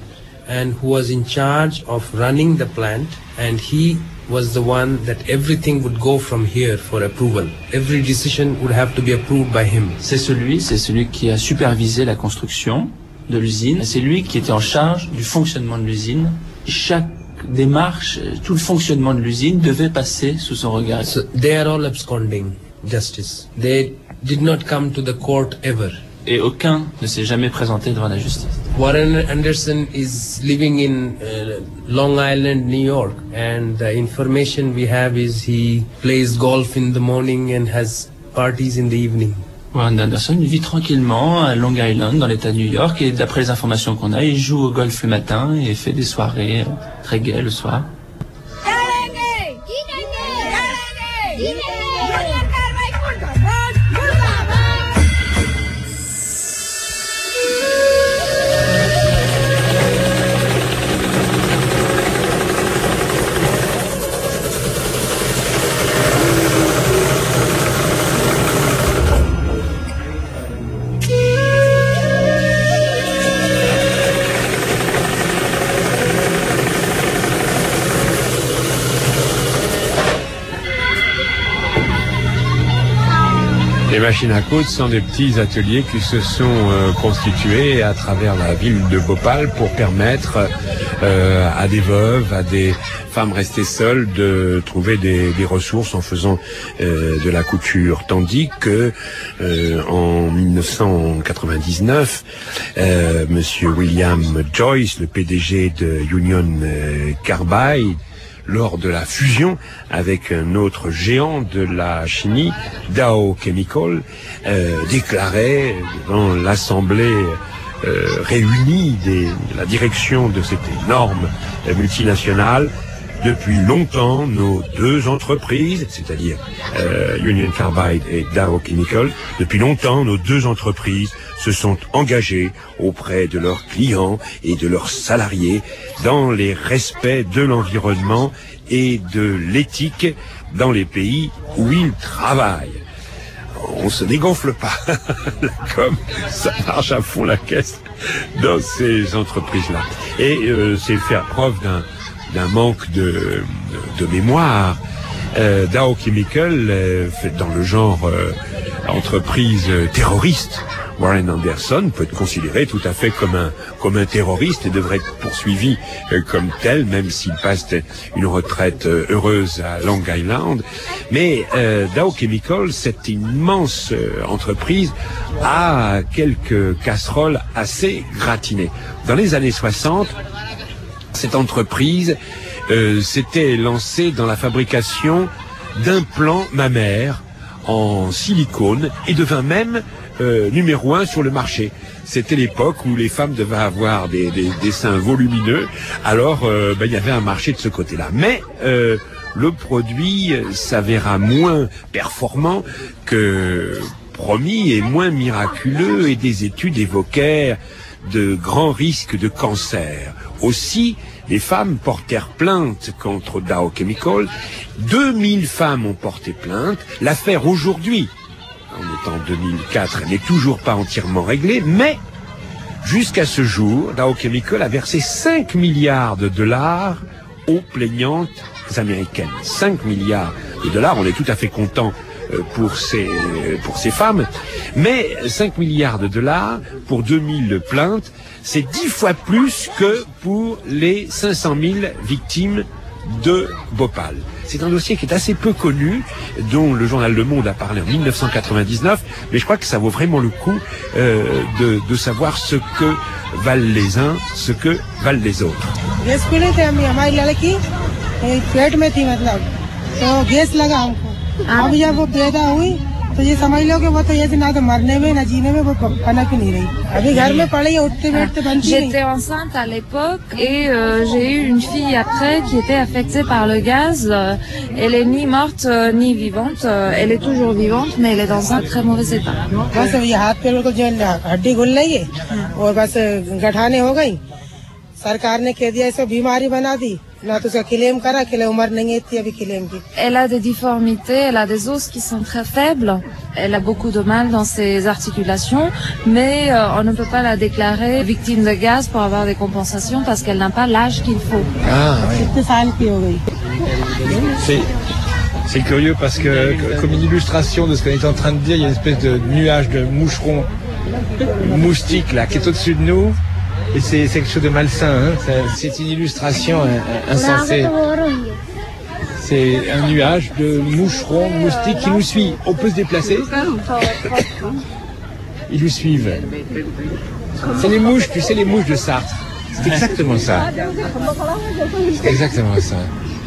and who was in charge of running the plant, and he was the one that everything would go from here for approval. Every decision would have to be approved by him. C'est celui, c'est celui qui a supervisé la construction de l'usine. C'est lui qui était en charge du fonctionnement de l'usine. Chaque démarche, tout le fonctionnement de l'usine devait passer sous son regard. So they are all absconding justice. They did not come to the court ever. Et aucun ne s'est jamais présenté devant la justice. Warren Anderson is living in uh, Long Island, New York, and the information we have is he plays golf in the morning and has parties in the evening. Warren Anderson vit tranquillement à Long Island, dans l'État de New York, et d'après les informations qu'on a, il joue au golf le matin et fait des soirées très gaies le soir. Les machines à coudre sont des petits ateliers qui se sont euh, constitués à travers la ville de Bhopal pour permettre euh, à des veuves, à des femmes restées seules de trouver des, des ressources en faisant euh, de la couture. Tandis que euh, en mille neuf cent quatre-vingt-dix-neuf, euh, Monsieur William Joyce, le P D G de Union Carbide, lors de la fusion avec un autre géant de la chimie, Dow Chemical, euh, déclarait devant l'Assemblée euh, réunie de la direction de cette énorme euh, multinationale: depuis longtemps, nos deux entreprises, c'est-à-dire euh, Union Carbide et Dow Chemical, depuis longtemps, nos deux entreprises se sont engagées auprès de leurs clients et de leurs salariés dans les respects de l'environnement et de l'éthique dans les pays où ils travaillent. On se dégonfle pas. La com, ça marche à fond la caisse dans ces entreprises-là. Et euh, c'est faire preuve d'un d'un manque de, de, de mémoire. Euh, Dow Chemical, euh, fait dans le genre euh, entreprise euh, terroriste. Warren Anderson peut être considéré tout à fait comme un comme un terroriste et devrait être poursuivi euh, comme tel, même s'il passe une retraite euh, heureuse à Long Island. Mais euh, Dow Chemical, cette immense euh, entreprise, a quelques casseroles assez gratinées. Dans les années soixante, cette entreprise euh, s'était lancée dans la fabrication d'implants mammaires en silicone et devint même euh, numéro un sur le marché. C'était l'époque où les femmes devaient avoir des, des, des seins volumineux, alors euh, ben, il y avait un marché de ce côté-là. Mais euh, le produit s'avéra moins performant que promis et moins miraculeux, et des études évoquèrent de grands risques de cancer. Aussi, les femmes portèrent plainte contre Dow Chemical. deux mille femmes ont porté plainte. L'affaire aujourd'hui, on est en deux mille quatre, elle n'est toujours pas entièrement réglée, mais jusqu'à ce jour, Dow Chemical a versé cinq milliards de dollars aux plaignantes américaines. cinq milliards de dollars, on est tout à fait content pour ces, pour ces femmes, mais cinq milliards de dollars pour deux mille plaintes, c'est dix fois plus que pour les cinq cent mille victimes de Bhopal. C'est un dossier qui est assez peu connu, dont le journal Le Monde a parlé en mille neuf cent quatre-vingt-dix-neuf, mais je crois que ça vaut vraiment le coup euh, de, de savoir ce que valent les uns, ce que valent les autres. अब जब वो पैदा हुई तो ये समझ लो कि वो तो ये ना तो मरने में ना जीने में वो पनप ही नहीं रही. अभी घर में पड़ी है, उठते बैठते बनती नहीं. J'étais enceinte à l'époque et euh, j'ai eu une fille après qui était affectée par le gaz. Euh, elle est ni morte euh, ni vivante. Euh, elle est toujours vivante, mais elle est dans un très mauvais état. बस ये हाथ पैर को जो हड्डी घुल रही है और बस गठाने हो गई. सरकार ने कह दिया इसको बीमारी बना दी. Elle a des difformités, elle a des os qui sont très faibles, elle a beaucoup de mal dans ses articulations, mais euh, on ne peut pas la déclarer victime de gaz pour avoir des compensations parce qu'elle n'a pas l'âge qu'il faut. Ah, oui. C'est, c'est curieux parce que, comme une illustration de ce qu'on est en train de dire, il y a une espèce de nuage de moucherons, moustiques là, qui est au-dessus de nous. Et c'est quelque chose de malsain, hein. C'est une illustration insensée. C'est un nuage de moucherons, moustiques qui nous suit. On peut se déplacer. Ils nous suivent. C'est les mouches, tu sais, les mouches de Sartre. C'est exactement ça. C'est exactement ça.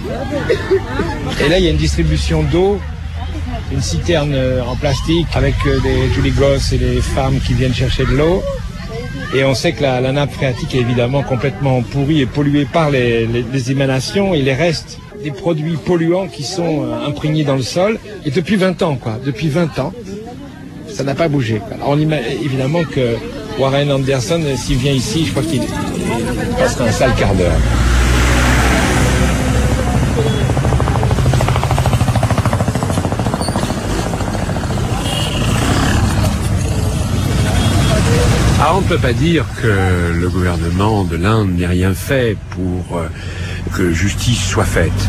Et là, il y a une distribution d'eau, une citerne en plastique avec des, tous les gosses et les femmes qui viennent chercher de l'eau. Et on sait que la, la nappe phréatique est évidemment complètement pourrie et polluée par les, les, les émanations et les restes des produits polluants qui sont euh, imprégnés dans le sol. Et depuis vingt ans, quoi. Depuis vingt ans, ça n'a pas bougé. Alors on imagine évidemment que Warren Anderson, s'il vient ici, je crois qu'il passe un sale quart d'heure. Ah, on ne peut pas dire que le gouvernement de l'Inde n'ait rien fait pour euh, que justice soit faite.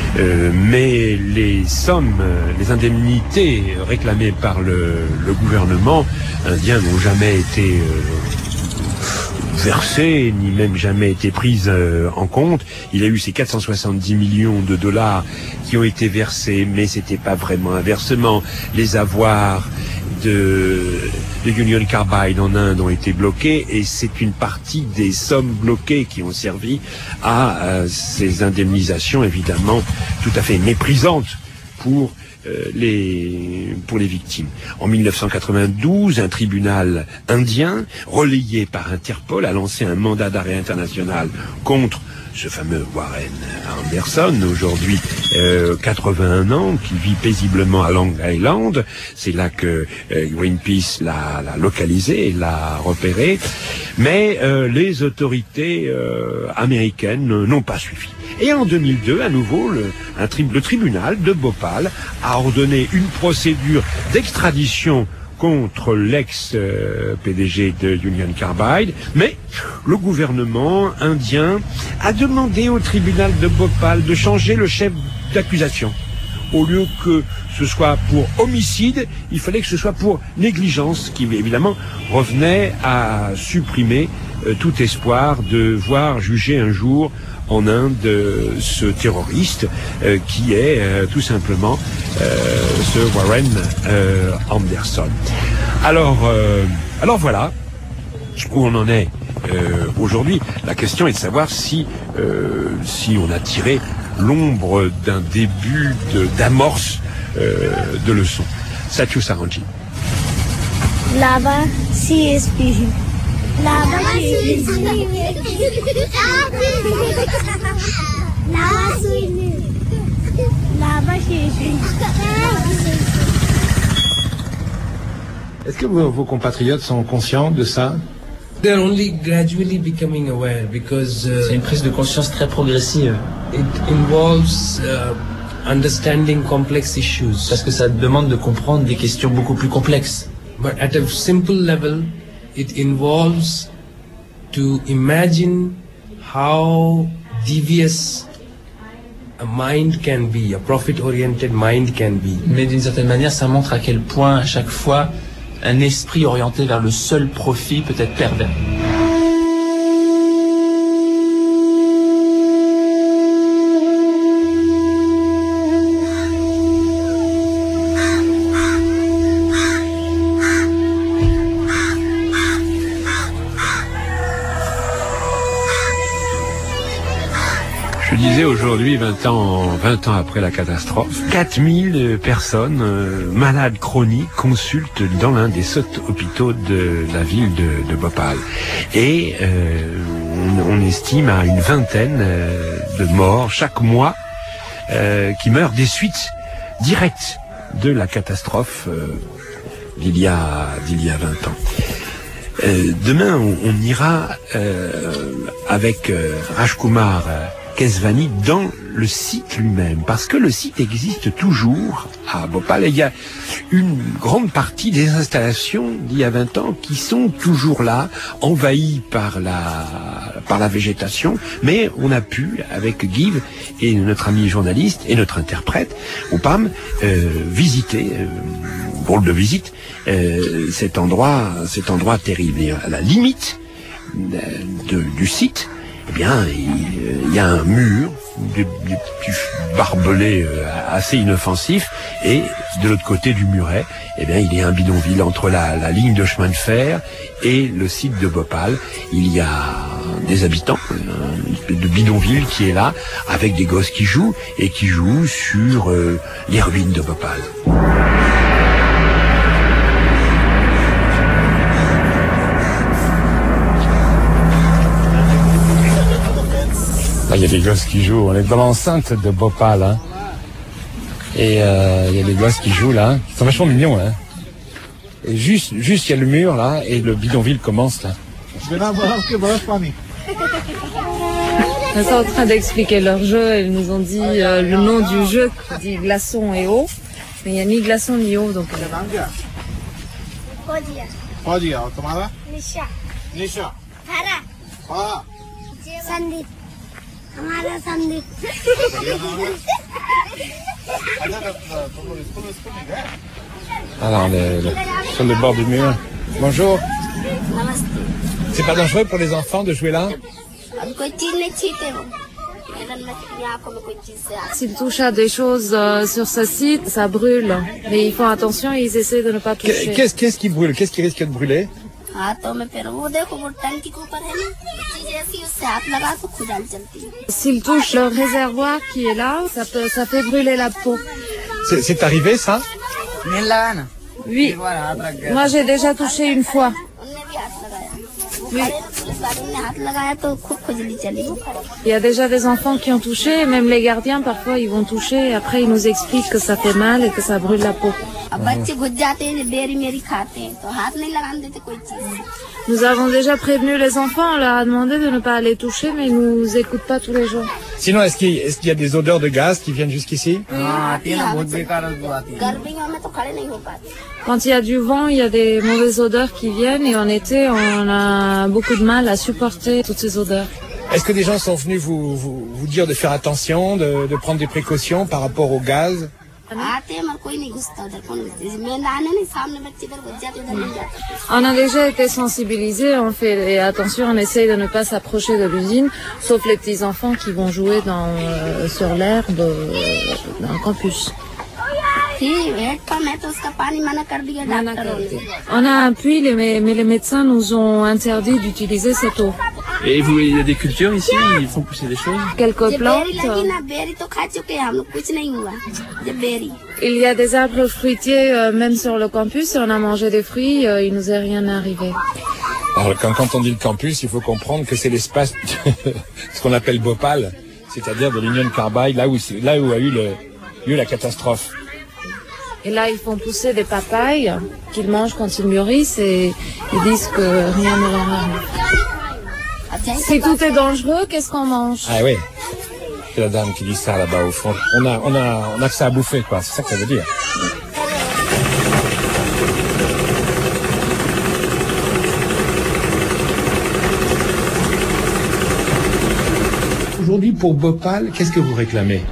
Euh, mais les sommes, les indemnités réclamées par le, le gouvernement indien n'ont jamais été euh, versées, ni même jamais été prises euh, en compte. Il y a eu ces quatre cent soixante-dix millions de dollars qui ont été versés, mais c'était pas vraiment un versement. Les avoirs de, de Union Carbide en Inde ont été bloqués, et c'est une partie des sommes bloquées qui ont servi à euh, ces indemnisations évidemment tout à fait méprisantes pour euh, les pour les victimes. En mille neuf cent quatre-vingt-douze, un tribunal indien relayé par Interpol a lancé un mandat d'arrêt international contre ce fameux Warren Anderson, aujourd'hui euh, quatre-vingt-un ans, qui vit paisiblement à Long Island. C'est là que euh, Greenpeace l'a, l'a localisé, l'a repéré. Mais euh, les autorités euh, américaines n'ont pas suivi. Et en deux mille deux, à nouveau, le, un tri- le tribunal de Bhopal a ordonné une procédure d'extradition contre l'ex-P D G de Union Carbide, mais le gouvernement indien a demandé au tribunal de Bhopal de changer le chef d'accusation. Au lieu que ce soit pour homicide, il fallait que ce soit pour négligence, qui évidemment revenait à supprimer euh, tout espoir de voir juger un jour en Inde euh, ce terroriste euh, qui est euh, tout simplement euh, ce Warren euh, Anderson. Alors, euh, alors voilà où on en est euh, aujourd'hui. La question est de savoir si euh, si on a tiré l'ombre d'un début de, d'amorce euh, de leçon. Sathiou Sarangi. Lava C S P G. Lava C S P G. Lava C S P G. Est-ce que vos, vos compatriotes sont conscients de ça? They are only gradually becoming aware because uh, c'est une prise de conscience très progressive. It involves uh, understanding complex issues. Parce que ça demande de comprendre des questions beaucoup plus complexes. But at a simple level, it involves to imagine how devious a mind can be, a profit-oriented mind can be. Mais d'une certaine manière, ça montre à quel point, à chaque fois, un esprit orienté vers le seul profit peut être pervers. Je disais aujourd'hui, vingt ans, vingt ans après la catastrophe, quatre mille personnes euh, malades chroniques consultent dans l'un des sept hôpitaux de la ville de, de Bhopal. Et euh, on, on estime à une vingtaine euh, de morts chaque mois euh, qui meurent des suites directes de la catastrophe euh, d'il y a, d'il y a vingt ans. Euh, demain, on, on ira euh, avec euh, Rajkumar euh, Kesvani dans le site lui-même, parce que le site existe toujours à Bhopal, et il y a une grande partie des installations d'il y a vingt ans qui sont toujours là, envahies par la par la végétation, mais on a pu, avec Give et notre ami journaliste et notre interprète au P A M, euh, visiter, euh, rôle de visite, euh, cet endroit, cet endroit terrible. Et à la limite de, du site, eh bien, il, il y a un mur, des, des petits barbelés euh, assez inoffensifs, et de l'autre côté du muret, eh bien, il y a un bidonville entre la, la ligne de chemin de fer et le site de Bhopal. Il y a des habitants, une espèce de bidonville qui est là, avec des gosses qui jouent, et qui jouent sur euh, les ruines de Bhopal. Là, il y a des gosses qui jouent. On est dans l'enceinte de Bhopal, hein. Et euh, il y a des gosses qui jouent là. Ils sont vachement mignons, hein. Et juste, juste il y a le mur là, et le bidonville commence là. Ils sont en train d'expliquer leur jeu. Ils nous ont dit euh, le nom du jeu qui dit glaçon et eau. Mais il n'y a ni glaçon ni eau, donc. Fadia, Nisha. Nisha. Hara. Hara. Sandip. हमारा Sandeep Alors, le, le, sur le bord du mur. Bonjour. C'est pas dangereux pour les enfants de jouer là? S'ils touchent à des choses euh, sur ce site, ça brûle. Mais ils font attention et ils essaient de ne pas toucher. Qu'est-ce qu'est-ce qui brûle? Qu'est-ce qui risque de brûler? S'ils touchent le réservoir qui est là, ça peut, ça fait brûler la peau. C'est, c'est arrivé ça? Oui. Moi j'ai déjà touché une fois. Oui. Il y a déjà des enfants qui ont touché, même les gardiens parfois ils vont toucher, et après ils nous expliquent que ça fait mal et que ça brûle la peau. Nous avons déjà prévenu les enfants, on leur a demandé de ne pas aller toucher, mais ils ne nous écoutent pas tous les jours. Sinon, est-ce qu'il, est-ce qu'il y a des odeurs de gaz qui viennent jusqu'ici? Quand il y a du vent, il y a des mauvaises odeurs qui viennent, et en été, on a beaucoup de mal à supporter toutes ces odeurs. Est-ce que des gens sont venus vous, vous, vous dire de faire attention, de, de prendre des précautions par rapport au gaz? On a déjà été sensibilisés, on fait attention, on essaye de ne pas s'approcher de l'usine, sauf les petits enfants qui vont jouer dans, euh, sur l'herbe euh, dans le campus. On a un puits, mais les médecins nous ont interdit d'utiliser cette eau. Et vous, il y a des cultures ici, ils font pousser des choses? Quelques plantes. Il y a des arbres fruitiers euh, même sur le campus, et on a mangé des fruits, euh, il nous est rien arrivé. Alors quand, quand on dit le campus, il faut comprendre que c'est l'espace de ce qu'on appelle Bhopal, c'est-à-dire de l'Union Carbide, là où, là où a eu le, lieu la catastrophe. Et là, ils font pousser des papayes qu'ils mangent quand ils mûrissent, et ils disent que rien ne leur arrive. Si tout est dangereux, qu'est-ce qu'on mange? Ah oui, c'est la dame qui dit ça là-bas au fond. On a, on a, on a que ça à bouffer, quoi. C'est ça que ça veut dire. Aujourd'hui, pour Bhopal, qu'est-ce que vous réclamez?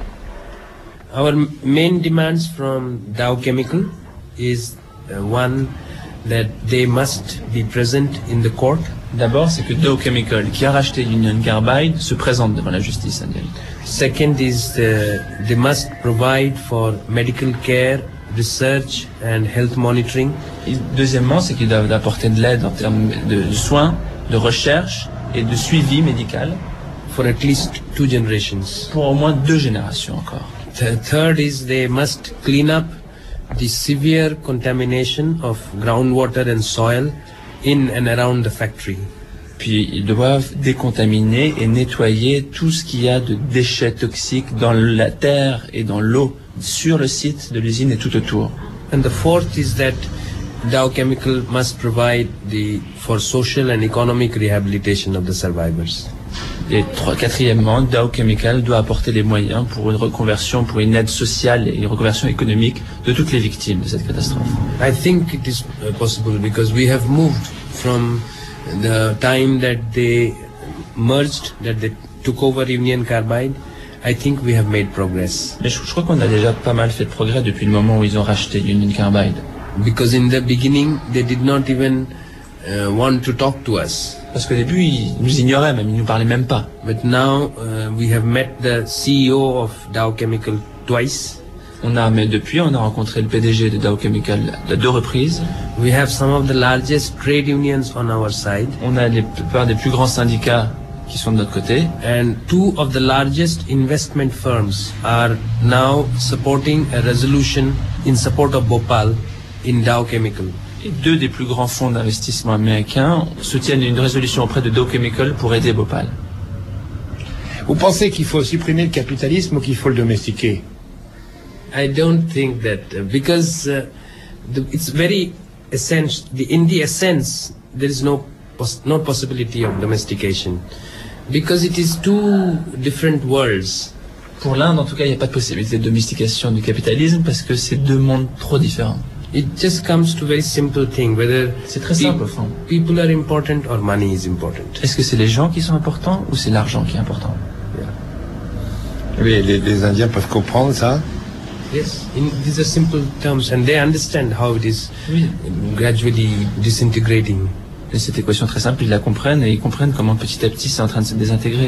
Our main demands from Dow Chemical is uh, one that they must be present in the court. D'abord, c'est que Dow Chemical, qui a racheté Union Carbide, se présente devant la justice indienne. Second is the, they must provide for medical care, research and health monitoring. Et deuxièmement, c'est qu'ils doivent apporter de l'aide en termes de soins, de recherche et de suivi médical. For at least two generations. Pour au moins deux générations encore. The third is they must clean up the severe contamination of groundwater and soil in and around the factory. Puis ils doivent décontaminer et nettoyer tout ce qu'il y a de déchets toxiques dans la terre et dans l'eau sur le site de l'usine et tout autour. And the fourth is that Dow Chemical must provide the for social and economic rehabilitation of the survivors. Et trois, quatrièmement, Dow Chemical doit apporter les moyens pour une reconversion, pour une aide sociale et une reconversion économique de toutes les victimes de cette catastrophe. I think it is possible because we have moved from the time that they merged, that they took over Union Carbide. I think we have made progress. Mais je, je crois qu'on a déjà pas mal fait de progrès depuis le moment où ils ont racheté Union Carbide. Because in the beginning they did not even uh, want to talk to us. Parce qu'au début, ils nous ignoraient, même, ils nous parlaient même pas. But now, uh, we have met the C E O of Dow Chemical twice. On a, mais depuis, on a rencontré le P D G de Dow Chemical à deux reprises. We have some of the largest trade unions on our side. On a la plupart des plus grands syndicats qui sont de notre côté. And two of the largest investment firms are now supporting a resolution in support of Bhopal in Dow Chemical. Et deux des plus grands fonds d'investissement américains soutiennent une résolution auprès de Dow Chemical pour aider Bhopal. Vous pensez qu'il faut supprimer le capitalisme ou qu'il faut le domestiquer? I don't think that uh, because uh, the, it's very essential. The, in the essence, there is no pos no possibility of domestication because it is two different worlds. Pour l'Inde, en tout cas, il n'y a pas de possibilité de domestication du capitalisme parce que c'est deux mondes trop différents. It just comes to very simple thing whether c'est très simple au fond. People are important or money is important. Est-ce que c'est les gens qui sont importants ou c'est l'argent qui est important? Yeah. Oui, les, les Indiens peuvent comprendre ça. Yes, in, these are simple terms and they understand how it is gradually disintegrating. Et cette équation très simple, ils la comprennent et ils comprennent comment petit à petit c'est en train de se désintégrer.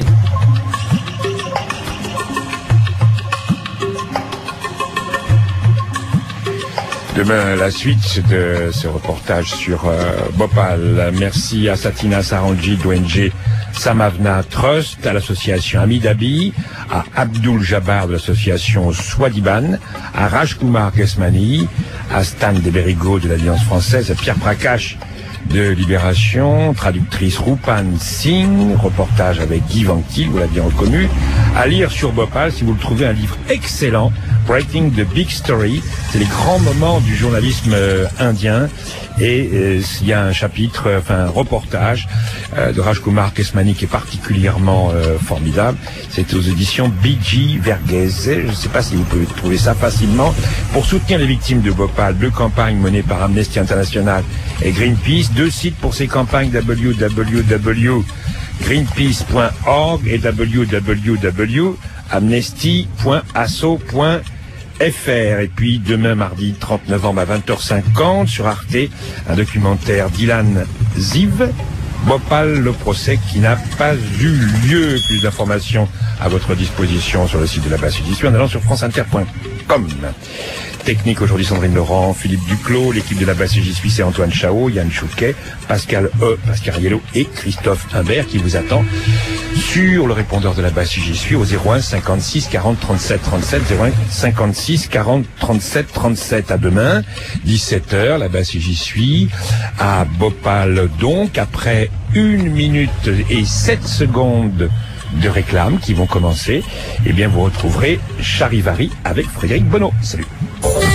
Demain, la suite de ce reportage sur euh, Bhopal. Merci à Satina Saranji d'O N G Samavna Trust, à l'association Amidabi, à Abdul Jabbar de l'association Swadiban, à Rajkumar Kesmani, à Stan Deberigo de l'Alliance française, à Pierre Prakash de Libération, traductrice Rupan Singh, reportage avec Guy Vankil, vous l'avez bien reconnu, à lire sur Bhopal si vous le trouvez, un livre excellent, Writing the Big Story, c'est les grands moments du journalisme euh, indien, et euh, il y a un chapitre, euh, enfin un reportage euh, de Rajkumar Kesmani qui est particulièrement euh, formidable, c'est aux éditions B G Verghese, je ne sais pas si vous pouvez trouver ça facilement, pour soutenir les victimes de Bhopal, deux campagnes menées par Amnesty International et Greenpeace, deux sites pour ces campagnes, w w w point greenpeace point org et w w w point amnesty point asso point f r. Et puis demain mardi trente novembre à vingt heures cinquante sur Arte, un documentaire d'Ilan Ziv, Bhopal, le procès qui n'a pas eu lieu. Plus d'informations à votre disposition sur le site de la Bas Sud en allant sur franceinter point com. Technique aujourd'hui Sandrine Laurent, Philippe Duclos, l'équipe de la Bas J'y suis, c'est Antoine Chao, Yann Chouquet, Pascal E, Pascal Riello et Christophe Humbert qui vous attend sur le répondeur de la Bas J'y suis au zéro un cinquante-six quarante trente-sept trente-sept, zéro un cinquante-six quarante trente-sept trente-sept. À demain, dix-sept heures, la Bas J'y suis à Bhopal, donc après une minute et sept secondes de réclames qui vont commencer, eh bien vous retrouverez Charivari avec Frédéric Bonneau. Salut.